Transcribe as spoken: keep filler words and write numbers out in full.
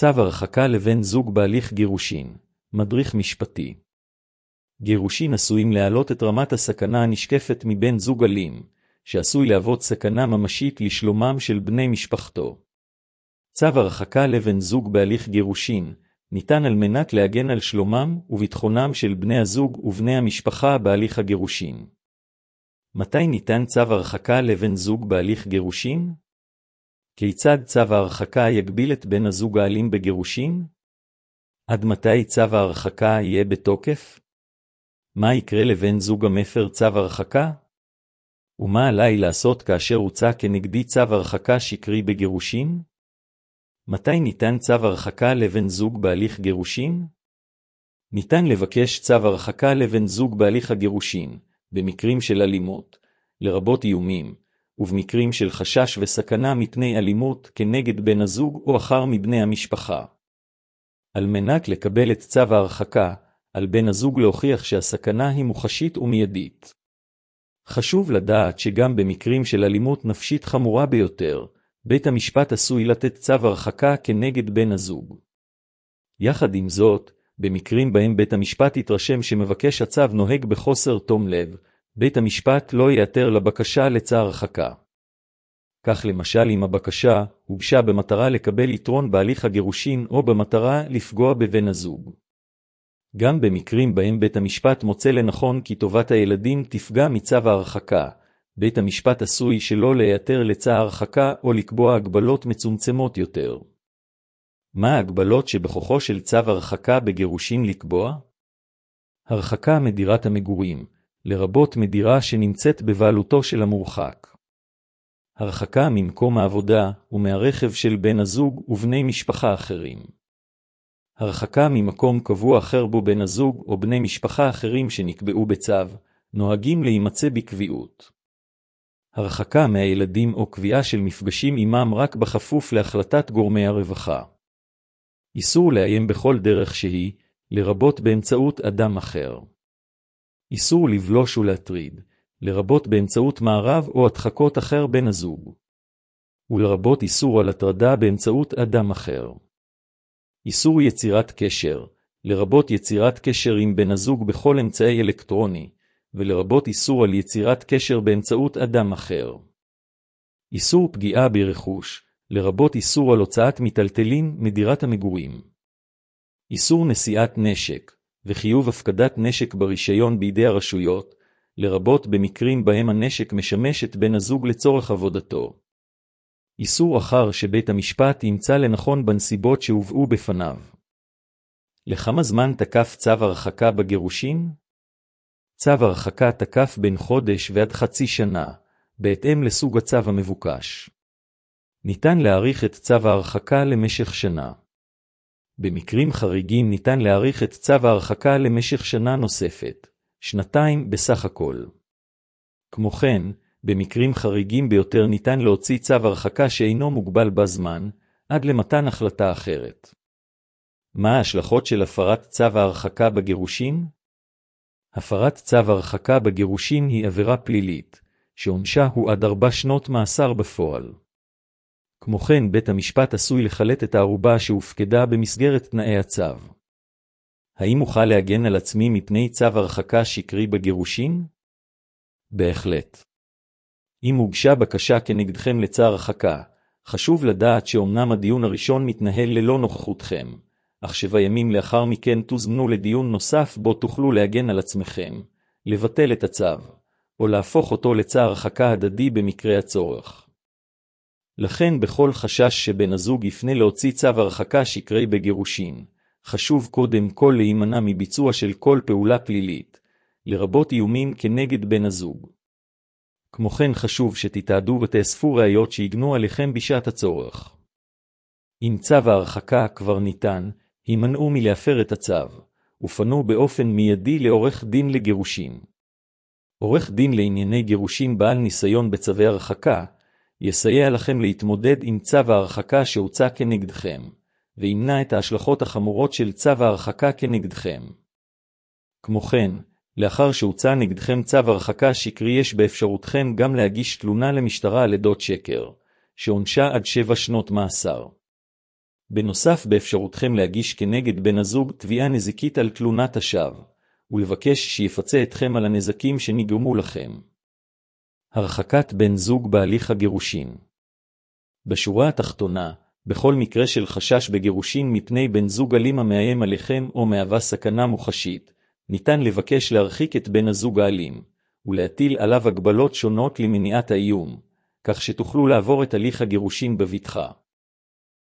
צו הרחקה לבן זוג בהליך גירושין, מדריך משפטי. גירושין עשויים להעלות את רמת הסכנה הנשקפת מבן זוג אלים, שעשוי להוות סכנה ממשית לשלומם של בני משפחתו. צו הרחקה לבן זוג בהליך גירושין ניתן על מנת להגן על שלומם וביטחונם של בני הזוג ובני המשפחה בהליך הגירושין. מתי ניתן צו הרחקה לבן זוג בהליך גירושין? כיצד צו ההרחקה יגביל את בן הזוג האלים בגירושין? עד מתי צו ההרחקה יהיה בתוקף? מה יקרה לבן זוג המפר צו הרחקה? ומה עליי לעשות כאשר הוצא כנגדי צו הרחקה שקרי בגירושין? מתי ניתן צו הרחקה לבן זוג בהליך גירושין? ניתן לבקש צו הרחקה לבן זוג בהליך הגירושין, במקרים של אלימות, לרבות איומים, ובמקרים של חשש וסכנה מפני אלימות כנגד בן הזוג או אחר מבני המשפחה. על מנת לקבל את צו ההרחקה, על בן הזוג להוכיח שהסכנה היא מוחשית ומיידית. חשוב לדעת שגם במקרים של אלימות נפשית חמורה ביותר, בית המשפט עשוי לתת צו הרחקה כנגד בן הזוג. יחד עם זאת, במקרים בהם בית המשפט יתרשם שמבקש הצו נוהג בחוסר תום לב, בית המשפט לא יאתר לבקשה לצו הרחקה. כך למשל אם הבקשה הוגשה במטרה לקבל יתרון בהליך הגירושין או במטרה לפגוע בבן הזוג. גם במקרים בהם בית המשפט מוצא לנכון כי טובת הילדים תפגע מצו ההרחקה, בית המשפט עשוי שלא להיעתר לצו ההרחקה או לקבוע הגבלות מצומצמות יותר. מה ההגבלות שבכוחו של צו הרחקה בגירושין לקבוע? הרחקה מדירת המגורים, לרבות מדירה שנמצאת בבעלותו של המורחק. הרחקה ממקום העבודה ומהרכב של בן הזוג ובני משפחה אחרים. הרחקה ממקום קבוע אחר בו בן הזוג או בני משפחה אחרים שנקבעו בצו, נוהגים להימצא בקביעות. הרחקה מהילדים או קביעה של מפגשים עמם רק בכפוף להחלטת גורמי הרווחה. איסור לאיים בכל דרך שהיא, לרבות באמצעות אדם אחר. איסור לבלוש ולהטריד, לרבות באמצעות מערב או הדחקות אחר בן הזוג. ולרבות איסור על הטרדה באמצעות אדם אחר. איסור יצירת קשר, לרבות יצירת קשר עם בן הזוג בכל אמצעי אלקטרוני, ולרבות איסור על יצירת קשר באמצעות אדם אחר. איסור פגיעה ברכוש, לרבות איסור על הוצאת מטלטלים מדירת המגורים. איסור נשיאת נשק, וחיוב הפקדת נשק ברישיון בידי הרשויות, לרבות במקרים בהם הנשק משמש את בן הזוג לצורך עבודתו. איסור אחר שבית המשפט ימצא לנכון בנסיבות שהובאו בפניו. לכמה זמן תקף צו הרחקה בגירושין? צו הרחקה תקף בין חודש ועד חצי שנה, בהתאם לסוג הצו המבוקש. ניתן להאריך את צו ההרחקה למשך שנה. במקרים חריגים ניתן להאריך את צו ההרחקה למשך שנה נוספת, שנתיים בסך הכל. כמו כן, במקרים חריגים ביותר ניתן להוציא צו הרחקה שאינו מוגבל בזמן, עד למתן החלטה אחרת. מה ההשלכות של הפרת צו ההרחקה בגירושין? הפרת צו הרחקה בגירושין היא עבירה פלילית, שעונשה הוא עד ארבע שנות מאסר בפועל. כמו כן, בית המשפט עשוי לחלט את הערובה שהופקדה במסגרת תנאי הצו. האם אוכל להגן על עצמי מפני צו הרחקה שקרי בגירושין? בהחלט. אם הוגשה בקשה כנגדכם לצו הרחקה, חשוב לדעת שאומנם הדיון הראשון מתנהל ללא נוכחותכם, אך שבע ימים לאחר מכן תוזמנו לדיון נוסף בו תוכלו להגן על עצמכם, לבטל את הצו, או להפוך אותו לצו הרחקה הדדי במקרה הצורך. לכן בכל חשש שבן הזוג יפנה להוציא צו הרחקה שקרי בגירושין, חשוב קודם כל להימנע מביצוע של כל פעולה פלילית, לרבות איומים כנגד בן הזוג. כמו כן חשוב שתתעדו ותאספו ראיות שיגנו עליכם בשעת הצורך. אם צו ההרחקה כבר ניתן, הימנעו מלהפר את הצו, ופנו באופן מיידי לעורך דין לגירושין. עורך דין לענייני גירושין בעל ניסיון בצווי הרחקה, יסייע לכם להתמודד עם צו ההרחקה שהוצא כנגדכם, וימנע את ההשלכות החמורות של צו ההרחקה כנגדכם. כמו כן, לאחר שהוצא נגדכם צו הרחקה שקרי יש באפשרותכם גם להגיש תלונה למשטרה על עדות שקר, שעונשה עד שבע שנות מאסר. בנוסף, באפשרותכם להגיש כנגד בן הזוג תביעה נזיקית על תלונת השווא, ולבקש שיפצה אתכם על הנזקים שנגרמו לכם. הרחקת בן זוג בהליך הגירושין. בשורה התחתונה, בכל מקרה של חשש בגירושין מפני בן זוג אלים המאיים עליכם או מהווה סכנה מוחשית, ניתן לבקש להרחיק את בן הזוג האלים, ולהטיל עליו הגבלות שונות למניעת האיום, כך שתוכלו לעבור את הליך הגירושין בבטחה.